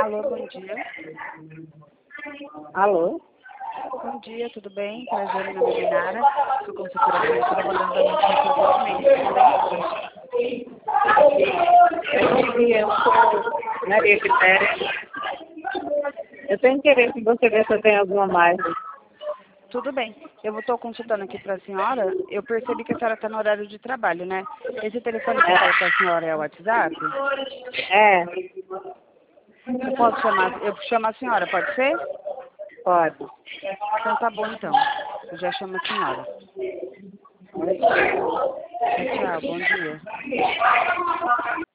Alô, bom dia. Alô? Bom dia, tudo bem? Prazer, meu nome é Nara. Sou consultora financeira trabalhando no seu atendimento, tudo bem? Bom dia, eu sou Maria Quitéria. Eu tenho interesse em você ver se eu tenho alguma margem. Tudo bem. Eu estou consultando aqui para a senhora. Eu percebi que a senhora está no horário de trabalho, né? Esse telefone que está com a senhora é o WhatsApp? É, Eu posso chamar? Eu chamo a senhora, pode ser? pode. Então tá bom, então. Eu já chamo a senhora. Tchau, bom dia.